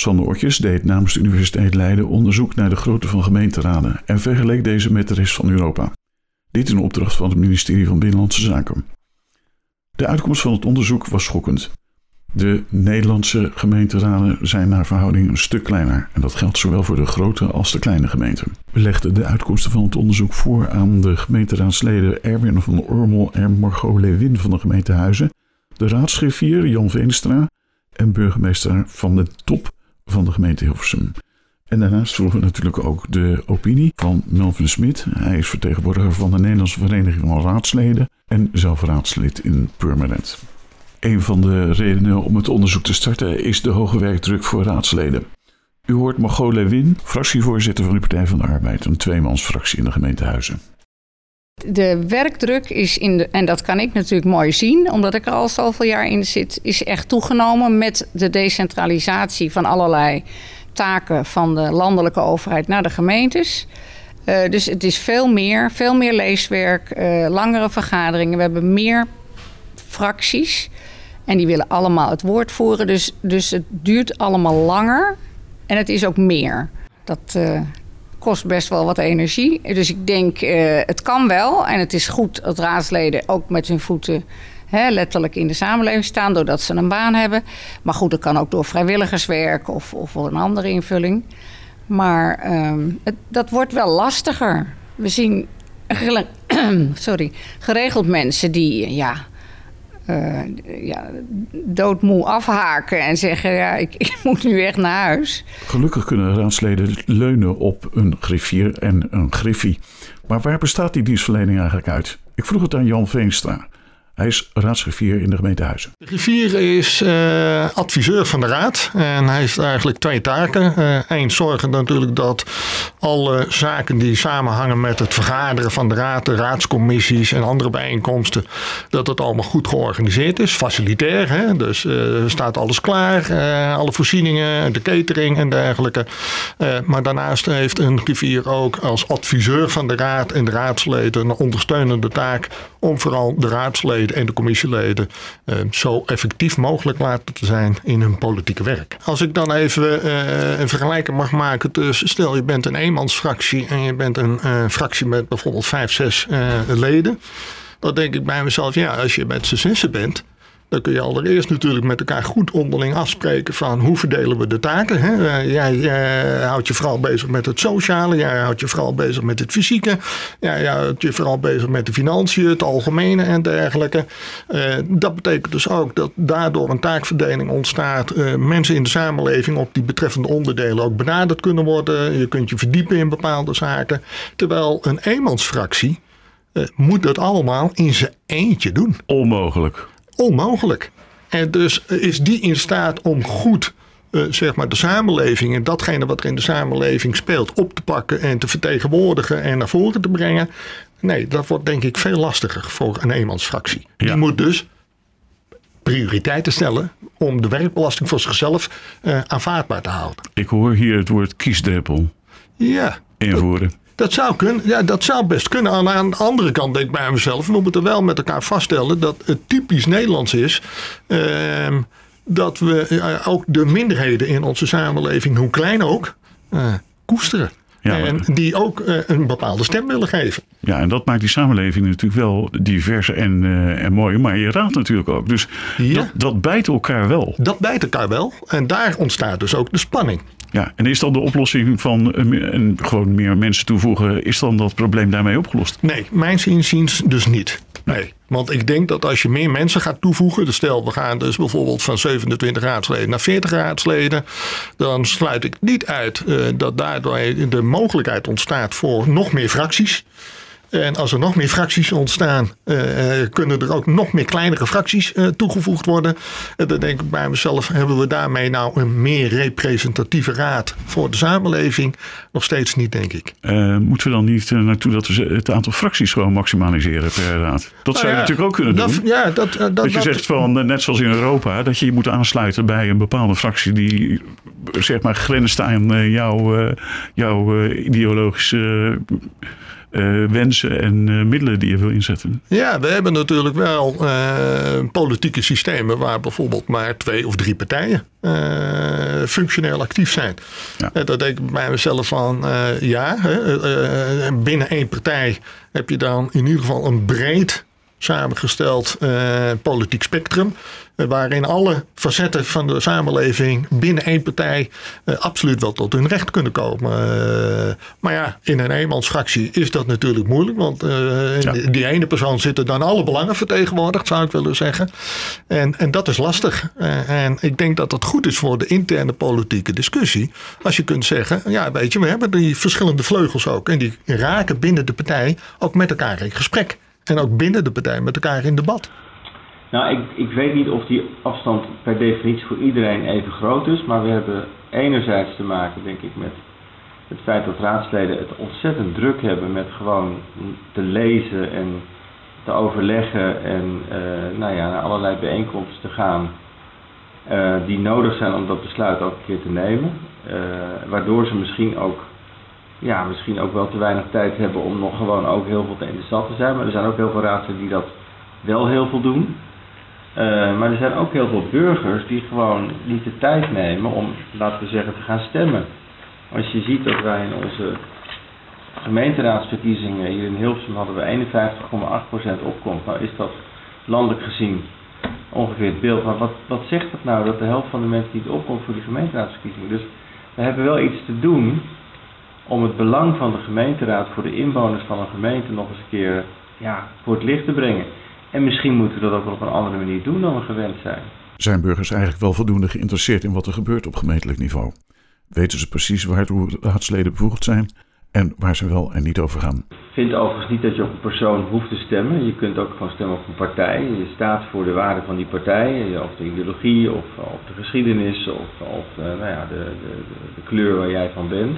Sander Otjes deed namens de Universiteit Leiden onderzoek naar de grootte van gemeenteraden en vergeleek deze met de rest van Europa. Dit in opdracht van het ministerie van Binnenlandse Zaken. De uitkomst van het onderzoek was schokkend. De Nederlandse gemeenteraden zijn naar verhouding een stuk kleiner. En dat geldt zowel voor de grote als de kleine gemeenten. We legden de uitkomsten van het onderzoek voor aan de gemeenteraadsleden Erwin van Ormel en Margot Lewin van de gemeente Huizen, de raadsgriffier Jan Veenstra en burgemeester Van de Top van de gemeente Hilversum. En daarnaast vroegen we natuurlijk ook de opinie van Melvin Smit. Hij is vertegenwoordiger van de Nederlandse Vereniging van Raadsleden en zelf raadslid in Purmerend. Een van de redenen om het onderzoek te starten is de hoge werkdruk voor raadsleden. U hoort Margot Lewin, fractievoorzitter van de Partij van de Arbeid, een tweemansfractie in de gemeente Huizen. De werkdruk is en dat kan ik natuurlijk mooi zien, omdat ik er al zoveel jaar in zit, is echt toegenomen met de decentralisatie van allerlei taken van de landelijke overheid naar de gemeentes. Dus het is veel meer leeswerk, langere vergaderingen. We hebben meer fracties en die willen allemaal het woord voeren. Dus het duurt allemaal langer en het is ook meer. Dat kost best wel wat energie. Dus ik denk, het kan wel en het is goed dat raadsleden ook met hun voeten letterlijk in de samenleving staan, doordat ze een baan hebben. Maar goed, dat kan ook door vrijwilligerswerk of een andere invulling. Maar dat wordt wel lastiger. We zien geregeld mensen die doodmoe afhaken en zeggen, ik moet nu echt naar huis. Gelukkig kunnen raadsleden leunen op een griffier en een griffie. Maar waar bestaat die dienstverlening eigenlijk uit? Ik vroeg het aan Jan Veenstra. Hij is raadsgriffier in de gemeente Huizen. De griffier is adviseur van de raad. En hij heeft eigenlijk 2 taken. Eén, zorgen natuurlijk dat alle zaken die samenhangen met het vergaderen van de raad, de raadscommissies en andere bijeenkomsten, dat het allemaal goed georganiseerd is. Facilitair, hè? Dus staat alles klaar. Alle voorzieningen, de catering en dergelijke. Maar daarnaast heeft een griffier ook als adviseur van de raad en de raadsleden een ondersteunende taak om vooral de raadsleden en de commissieleden zo effectief mogelijk laten te zijn in hun politieke werk. Als ik dan even een vergelijking mag maken tussen, stel je bent een eenmansfractie en je bent een fractie met bijvoorbeeld 5, 6 leden. Dan denk ik bij mezelf, als je met z'n 6 bent, dan kun je allereerst natuurlijk met elkaar goed onderling afspreken van hoe verdelen we de taken. Hè? Jij houdt je vooral bezig met het sociale. Jij houdt je vooral bezig met het fysieke. Jij houdt je vooral bezig met de financiën, het algemene en dergelijke. Dat betekent dus ook dat daardoor een taakverdeling ontstaat. Mensen in de samenleving op die betreffende onderdelen ook benaderd kunnen worden. Je kunt je verdiepen in bepaalde zaken. Terwijl een eenmansfractie moet dat allemaal in zijn eentje doen. Onmogelijk. En dus is die in staat om goed de samenleving en datgene wat er in de samenleving speelt op te pakken en te vertegenwoordigen en naar voren te brengen. Nee, dat wordt denk ik veel lastiger voor een eenmansfractie. Ja. Die moet dus prioriteiten stellen om de werkbelasting voor zichzelf aanvaardbaar te houden. Ik hoor hier het woord kiesdrempel invoeren. Dat zou kunnen. Ja, dat zou best kunnen. Aan de andere kant denk ik bij mezelf, we moeten wel met elkaar vaststellen dat het typisch Nederlands is dat we ook de minderheden in onze samenleving, hoe klein ook, koesteren. Ja, en die ook een bepaalde stem willen geven. Ja, en dat maakt die samenleving natuurlijk wel divers en mooi. Maar je raadt natuurlijk ook. Dus dat bijt elkaar wel. Dat bijt elkaar wel. En daar ontstaat dus ook de spanning. Ja, en is dan de oplossing van gewoon meer mensen toevoegen, is dan dat probleem daarmee opgelost? Nee, mijns inziens dus niet. Nee, want ik denk dat als je meer mensen gaat toevoegen, dus stel we gaan dus bijvoorbeeld van 27 raadsleden naar 40 raadsleden, dan sluit ik niet uit dat daardoor de mogelijkheid ontstaat voor nog meer fracties. En als er nog meer fracties ontstaan, kunnen er ook nog meer kleinere fracties toegevoegd worden. Dan denk ik bij mezelf, hebben we daarmee nou een meer representatieve raad voor de samenleving? Nog steeds niet, denk ik. Moeten we dan niet naartoe dat we het aantal fracties gewoon maximaliseren per raad? Dat zou je natuurlijk ook kunnen doen. Dat je zegt van, net zoals in Europa, dat je moet aansluiten bij een bepaalde fractie die zeg maar grenst aan jouw ideologische wensen en middelen die je wil inzetten? Ja, we hebben natuurlijk wel politieke systemen waar bijvoorbeeld maar 2 of 3 partijen functioneel actief zijn. Ja. Dat denk ik bij mezelf van binnen 1 partij heb je dan in ieder geval een breed samengesteld politiek spectrum. Waarin alle facetten van de samenleving binnen 1 partij absoluut wel tot hun recht kunnen komen. Maar ja, in een eenmansfractie is dat natuurlijk moeilijk. Want die ene persoon zit er dan alle belangen vertegenwoordigd, zou ik willen zeggen. En dat is lastig. En ik denk dat dat goed is voor de interne politieke discussie. Als je kunt zeggen, ja weet je, we hebben die verschillende vleugels ook. En die raken binnen de partij ook met elkaar in gesprek. En ook binnen de partij met elkaar in debat. Nou, ik weet niet of die afstand per definitie voor iedereen even groot is. Maar we hebben enerzijds te maken, denk ik, met het feit dat raadsleden het ontzettend druk hebben met gewoon te lezen en te overleggen en naar allerlei bijeenkomsten te gaan. Die nodig zijn om dat besluit ook een keer te nemen. Waardoor ze misschien ook wel te weinig tijd hebben om nog gewoon ook heel veel in de stad te zijn. Maar er zijn ook heel veel raadsleden die dat wel heel veel doen. Maar er zijn ook heel veel burgers die gewoon niet de tijd nemen om, laten we zeggen, te gaan stemmen. Als je ziet dat wij in onze gemeenteraadsverkiezingen hier in Hilversum hadden we 51,8% opkomst. Nou is dat landelijk gezien ongeveer het beeld. Maar wat zegt dat nou dat de helft van de mensen niet opkomt voor die gemeenteraadsverkiezingen? Dus we hebben wel iets te doen om het belang van de gemeenteraad voor de inwoners van een gemeente nog eens een keer voor het licht te brengen. En misschien moeten we dat ook op een andere manier doen dan we gewend zijn. Zijn burgers eigenlijk wel voldoende geïnteresseerd in wat er gebeurt op gemeentelijk niveau? Weten ze precies waartoe raadsleden bevoegd zijn en waar ze wel en niet over gaan? Ik vind overigens niet dat je op een persoon hoeft te stemmen. Je kunt ook gewoon stemmen op een partij. Je staat voor de waarden van die partij, of de ideologie, of de geschiedenis, of de kleur waar jij van bent.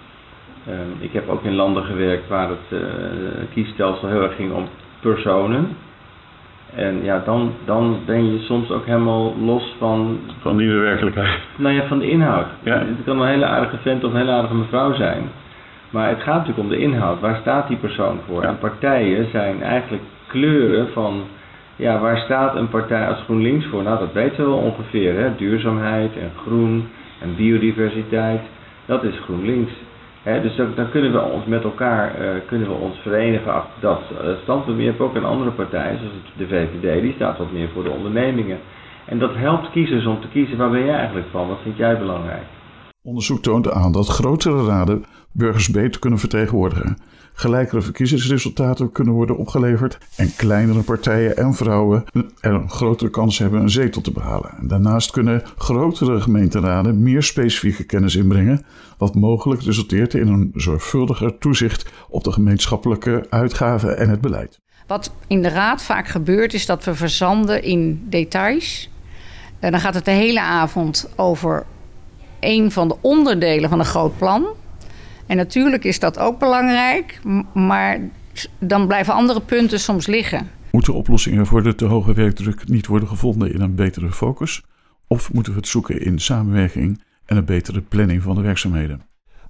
Ik heb ook in landen gewerkt waar het kiesstelsel heel erg ging om personen. En ja, dan ben je soms ook helemaal los van die werkelijkheid. Nou ja, van de inhoud. Ja. Het kan een hele aardige vent of een hele aardige mevrouw zijn. Maar het gaat natuurlijk om de inhoud. Waar staat die persoon voor? En partijen zijn eigenlijk kleuren van, waar staat een partij als GroenLinks voor? Nou, dat weten we wel ongeveer. Hè? Duurzaamheid en groen en biodiversiteit. Dat is GroenLinks. Dus dan kunnen we ons met elkaar verenigen achter dat standpunt. Je hebt ook een andere partij, zoals de VVD, die staat wat meer voor de ondernemingen. En dat helpt kiezers om te kiezen, waar ben jij eigenlijk van? Wat vind jij belangrijk? Onderzoek toont aan dat grotere raden burgers beter kunnen vertegenwoordigen. Gelijkere verkiezingsresultaten kunnen worden opgeleverd en kleinere partijen en vrouwen er een grotere kans hebben een zetel te behalen. En daarnaast kunnen grotere gemeenteraden meer specifieke kennis inbrengen, wat mogelijk resulteert in een zorgvuldiger toezicht op de gemeenschappelijke uitgaven en het beleid. Wat in de raad vaak gebeurt is dat we verzanden in details. En dan gaat het de hele avond over een van de onderdelen van een groot plan. En natuurlijk is dat ook belangrijk, maar dan blijven andere punten soms liggen. Moeten oplossingen voor de te hoge werkdruk niet worden gevonden in een betere focus? Of moeten we het zoeken in samenwerking en een betere planning van de werkzaamheden?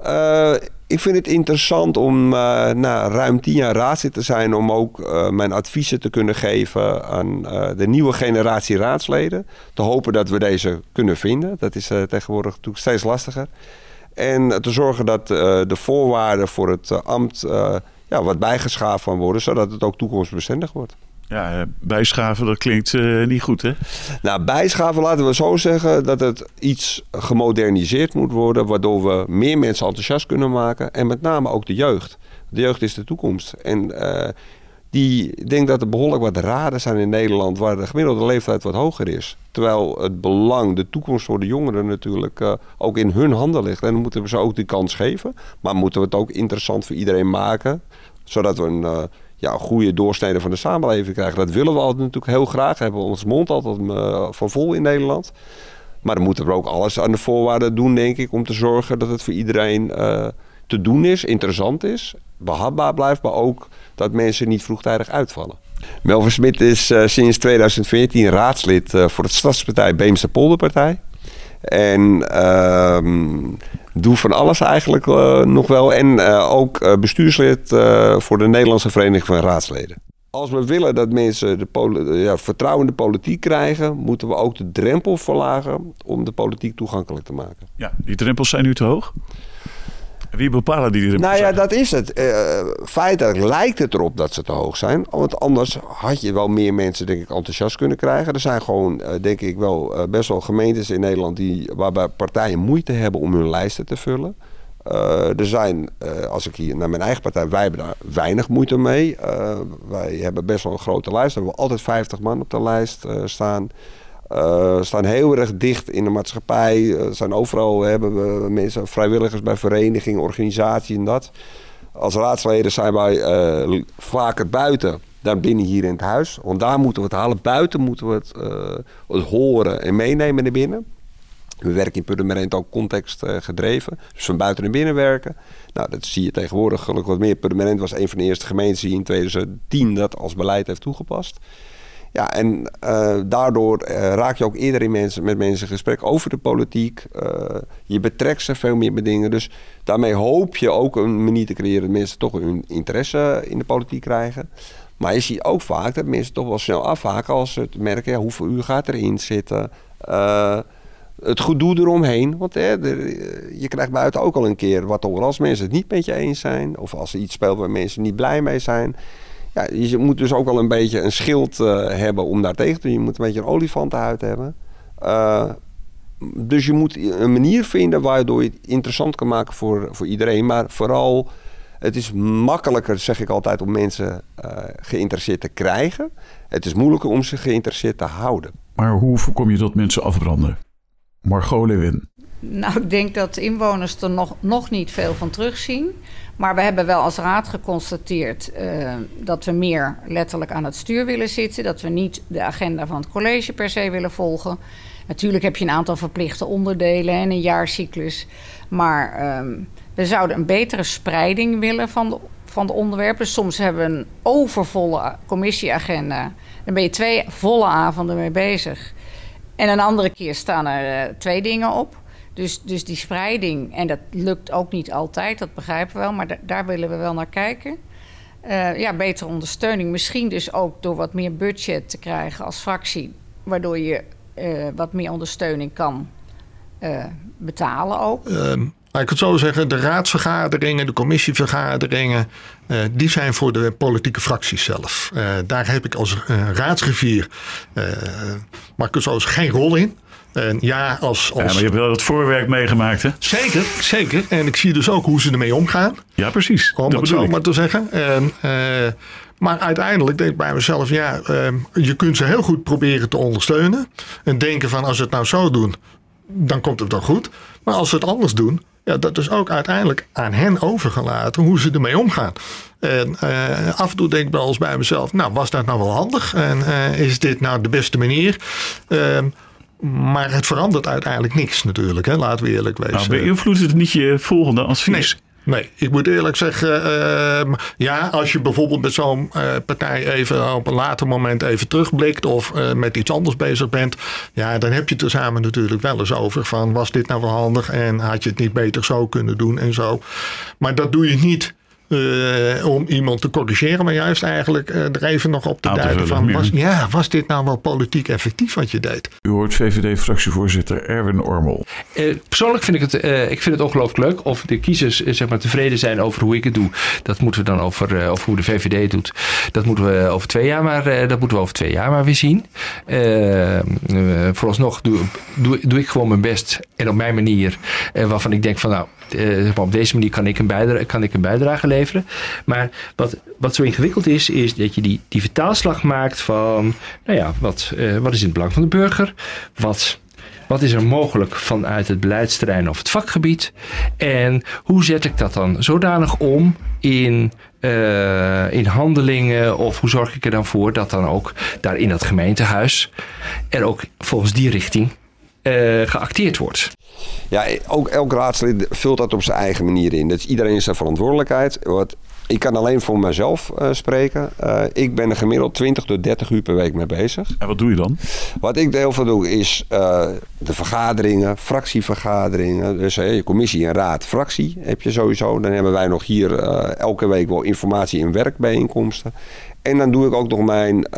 Ik vind het interessant om na ruim 10 jaar raadslid te zijn, om ook mijn adviezen te kunnen geven aan de nieuwe generatie raadsleden. Te hopen dat we deze kunnen vinden. Dat is tegenwoordig natuurlijk steeds lastiger. En te zorgen dat de voorwaarden voor het ambt wat bijgeschaafd van worden, zodat het ook toekomstbestendig wordt. Ja, bijschaven, dat klinkt niet goed, hè? Nou, bijschaven, laten we zo zeggen dat het iets gemoderniseerd moet worden, waardoor we meer mensen enthousiast kunnen maken. En met name ook de jeugd. De jeugd is de toekomst. En ik denk dat er behoorlijk wat raden zijn in Nederland waar de gemiddelde leeftijd wat hoger is. Terwijl het belang, de toekomst voor de jongeren natuurlijk ook in hun handen ligt. En dan moeten we ze ook die kans geven. Maar moeten we het ook interessant voor iedereen maken, zodat we een goede doorsnede van de samenleving krijgen. Dat willen we altijd natuurlijk heel graag. Hebben we ons mond altijd van vol in Nederland. Maar dan moeten we ook alles aan de voorwaarden doen, denk ik, om te zorgen dat het voor iedereen te doen is, interessant is, behapbaar blijft, maar ook dat mensen niet vroegtijdig uitvallen. Melvin Smit is sinds 2014 raadslid voor het Stadspartij Beemster Polderpartij. En doe van alles eigenlijk nog wel. En ook bestuurslid voor de Nederlandse Vereniging van Raadsleden. Als we willen dat mensen vertrouwen in de politiek krijgen, moeten we ook de drempel verlagen om de politiek toegankelijk te maken. Ja, die drempels zijn nu te hoog? Wie bepalen die drempels? Nou ja, dat is het. Feitelijk lijkt het erop dat ze te hoog zijn. Want anders had je wel meer mensen, denk ik, enthousiast kunnen krijgen. Er zijn gewoon, denk ik, wel best wel gemeentes in Nederland waarbij partijen moeite hebben om hun lijsten te vullen. Er zijn, als ik hier naar mijn eigen partij, wij hebben daar weinig moeite mee. Wij hebben best wel een grote lijst. We hebben altijd 50 man op de lijst staan. Staan heel erg dicht in de maatschappij. Zijn overal hebben we mensen, vrijwilligers bij verenigingen, organisaties en dat. Als raadsleden zijn wij vaker buiten dan binnen hier in het huis. Want daar moeten we het halen. Buiten moeten we het horen en meenemen naar binnen. We werken in Purmerend ook contextgedreven. Dus van buiten naar binnen werken. Nou, dat zie je tegenwoordig gelukkig wat meer. Purmerend was een van de eerste gemeentes die in 2010 dat als beleid heeft toegepast. Ja, en daardoor raak je ook eerder met mensen in gesprek over de politiek. Je betrekt ze veel meer bij dingen. Dus daarmee hoop je ook een manier te creëren dat mensen toch hun interesse in de politiek krijgen. Maar je ziet ook vaak dat mensen toch wel snel afhaken als ze merken hoeveel uur gaat erin zitten. Het gedoe eromheen. Want je krijgt buiten ook al een keer wat horen als mensen het niet met je eens zijn. Of als er iets speelt waar mensen niet blij mee zijn. Ja, je moet dus ook wel een beetje een schild hebben om daar tegen te doen. Je moet een beetje een olifantenhuid hebben. Dus je moet een manier vinden waardoor je het interessant kan maken voor iedereen. Maar vooral, het is makkelijker, zeg ik altijd, om mensen geïnteresseerd te krijgen. Het is moeilijker om ze geïnteresseerd te houden. Maar hoe voorkom je dat mensen afbranden? Margot Lewin. Nou, ik denk dat inwoners er nog niet veel van terugzien. Maar we hebben wel als raad geconstateerd dat we meer letterlijk aan het stuur willen zitten. Dat we niet de agenda van het college per se willen volgen. Natuurlijk heb je een aantal verplichte onderdelen en een jaarcyclus. Maar we zouden een betere spreiding willen van de onderwerpen. Soms hebben we een overvolle commissieagenda. Dan ben je 2 volle avonden mee bezig. En een andere keer staan er 2 dingen op. Dus die spreiding, en dat lukt ook niet altijd, dat begrijpen we wel, maar daar willen we wel naar kijken. Betere ondersteuning, misschien dus ook door wat meer budget te krijgen als fractie, waardoor je wat meer ondersteuning kan betalen ook. Ik kan het zo zeggen, de raadsvergaderingen, de commissievergaderingen, die zijn voor de politieke fracties zelf. Daar heb ik als raadsgriffier, maar ik kan zo geen rol in. Ja, maar je hebt wel het voorwerk meegemaakt, hè? Zeker. En ik zie dus ook hoe ze ermee omgaan. Ja, precies. Om het zo maar te zeggen. Maar uiteindelijk denk ik bij mezelf, je kunt ze heel goed proberen te ondersteunen. En denken van, als ze het nou zo doen, dan komt het wel goed. Maar als ze het anders doen, dat is ook uiteindelijk aan hen overgelaten hoe ze ermee omgaan. En af en toe denk ik wel eens bij mezelf, nou, was dat nou wel handig? En is dit nou de beste manier? Maar het verandert uiteindelijk niks natuurlijk, hè? Laten we eerlijk wezen. Nou, beïnvloedt het niet je volgende advies? Nee, ik moet eerlijk zeggen, als je bijvoorbeeld met zo'n partij even op een later moment even terugblikt of met iets anders bezig bent, dan heb je het er samen natuurlijk wel eens over van, was dit nou wel handig en had je het niet beter zo kunnen doen en zo. Maar dat doe je niet om iemand te corrigeren, maar juist eigenlijk er even nog op te duiden van, was dit nou wel politiek effectief wat je deed? U hoort VVD-fractievoorzitter Erwin Ormel. Persoonlijk vind ik het ongelooflijk leuk. Of de kiezers tevreden zijn over hoe ik het doe. Dat moeten we dan over hoe de VVD het doet. Dat moeten we over 2 jaar maar weer zien. Vooralsnog doe ik gewoon mijn best en op mijn manier. Waarvan ik denk van op deze manier kan ik een bijdrage leveren. Maar wat zo ingewikkeld is dat je die vertaalslag maakt van, wat is in het belang van de burger? Wat is er mogelijk vanuit het beleidsterrein of het vakgebied? En hoe zet ik dat dan zodanig om in handelingen? Of hoe zorg ik er dan voor dat dan ook daar in dat gemeentehuis er ook volgens die richting geacteerd wordt? Ja, ook elk raadslid vult dat op zijn eigen manier in. Dat is iedereen zijn verantwoordelijkheid. Ik kan alleen voor mezelf spreken. Ik ben er gemiddeld 20 tot 30 uur per week mee bezig. En wat doe je dan? Wat ik heel veel doe is de vergaderingen, fractievergaderingen. Dus je commissie en raad, fractie heb je sowieso. Dan hebben wij nog hier elke week wel informatie- en werkbijeenkomsten. En dan doe ik ook nog mijn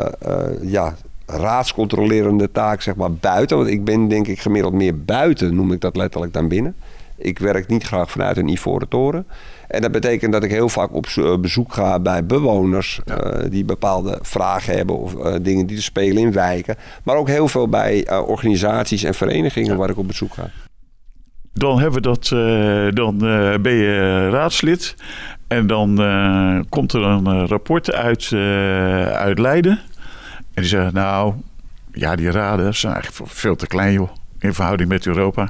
raadscontrolerende taak zeg maar buiten. Want ik ben denk ik gemiddeld meer buiten, noem ik dat letterlijk, dan binnen. Ik werk niet graag vanuit een ivoren toren. En dat betekent dat ik heel vaak op bezoek ga bij bewoners die bepaalde vragen hebben of dingen die er spelen in wijken. Maar ook heel veel bij organisaties en verenigingen waar ik op bezoek ga. Dan hebben we dat, dan ben je raadslid en dan komt er een rapport uit Leiden. En die zeggen, nou, ja, die raden zijn eigenlijk veel te klein, joh, in verhouding met Europa.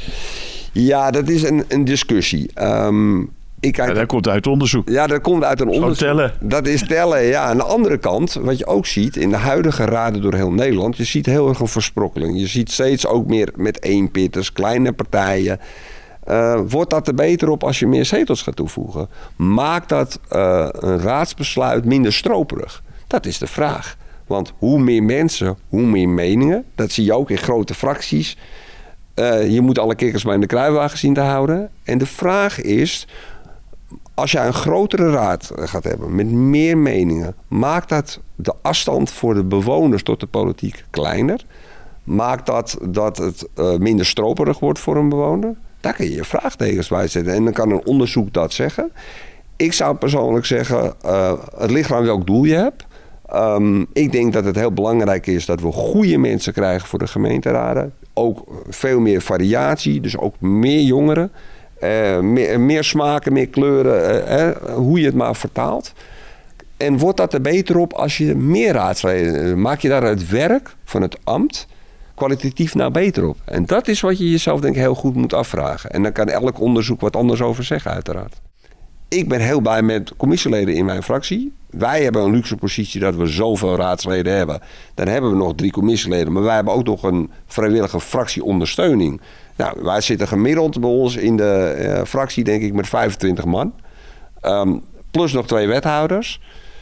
Ja, dat is een discussie. Dat komt uit onderzoek. Ja, dat komt uit een onderzoek. Tellen. Dat is tellen, ja. Aan de andere kant, wat je ook ziet in de huidige raden door heel Nederland, je ziet heel erg een versprokkeling. Je ziet steeds ook meer met eenpitters, kleine partijen. Wordt dat er beter op als je meer zetels gaat toevoegen? Maakt dat een raadsbesluit minder stroperig? Dat is de vraag. Want hoe meer mensen, hoe meer meningen. Dat zie je ook in grote fracties. Je moet alle kikkers maar in de kruiwagen zien te houden. En de vraag is, als je een grotere raad gaat hebben met meer meningen, maakt dat de afstand voor de bewoners tot de politiek kleiner? Maakt dat het minder stroperig wordt voor een bewoner? Daar kun je je vraagtekens bij zetten. En dan kan een onderzoek dat zeggen. Ik zou persoonlijk zeggen, het ligt aan welk doel je hebt. Ik denk dat het heel belangrijk is dat we goede mensen krijgen voor de gemeenteraden. Ook veel meer variatie, dus ook meer jongeren. Meer smaken, meer kleuren, hoe je het maar vertaalt. En wordt dat er beter op als je meer raadsleden... Maak je daar het werk van het ambt kwalitatief nou beter op? En dat is wat je jezelf denk ik heel goed moet afvragen. En dan kan elk onderzoek wat anders over zeggen uiteraard. Ik ben heel blij met commissieleden in mijn fractie. Wij hebben een luxe positie dat we zoveel raadsleden hebben. Dan hebben we nog 3 commissieleden. Maar wij hebben ook nog een vrijwillige fractieondersteuning. Nou, wij zitten gemiddeld bij ons in de fractie denk ik met 25 man. Plus nog 2 wethouders.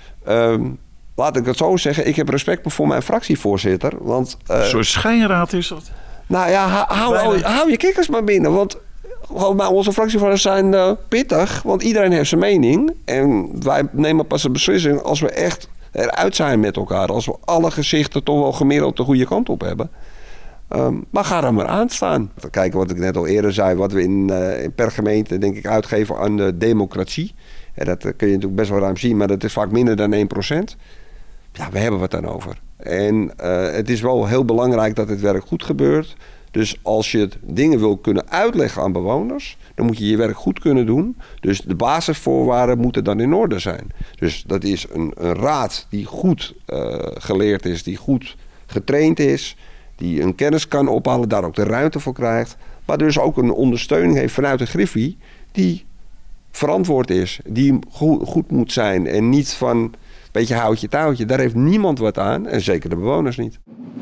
Laat ik het zo zeggen. Ik heb respect voor mijn fractievoorzitter. Want, een soort schijnraad is dat? Nou ja, hou je kikkers maar binnen. Want gewoon onze fractievoorzitters zijn pittig. Want iedereen heeft zijn mening. En wij nemen pas een beslissing als we echt eruit zijn met elkaar. Als we alle gezichten toch wel gemiddeld de goede kant op hebben. Maar ga er maar aan staan. Kijken wat ik net al eerder zei. Wat we per gemeente denk ik uitgeven aan de democratie. Dat kun je natuurlijk best wel ruim zien. Maar dat is vaak minder dan 1%. Ja, we hebben wat dan over. En het is wel heel belangrijk dat het werk goed gebeurt. Dus als je dingen wil kunnen uitleggen aan bewoners, dan moet je je werk goed kunnen doen. Dus de basisvoorwaarden moeten dan in orde zijn. Dus dat is een raad die goed geleerd is, die goed getraind is, die een kennis kan ophalen, daar ook de ruimte voor krijgt. Maar dus ook een ondersteuning heeft vanuit de Griffie die verantwoord is, die goed moet zijn en niet van een beetje houtje touwtje. Daar heeft niemand wat aan en zeker de bewoners niet.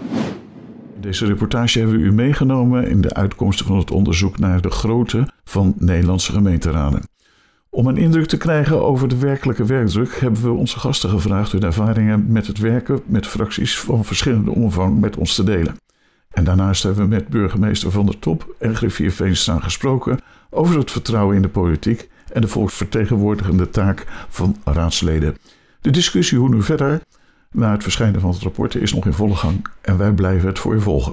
Deze reportage hebben we u meegenomen in de uitkomsten van het onderzoek naar de grootte van Nederlandse gemeenteraden. Om een indruk te krijgen over de werkelijke werkdruk hebben we onze gasten gevraagd hun ervaringen met het werken met fracties van verschillende omvang met ons te delen. En daarnaast hebben we met burgemeester Van der Top en griffier Veenstra gesproken over het vertrouwen in de politiek en de volksvertegenwoordigende taak van raadsleden. De discussie hoe nu verder na het verschijnen van het rapport is nog in volle gang en wij blijven het voor u volgen.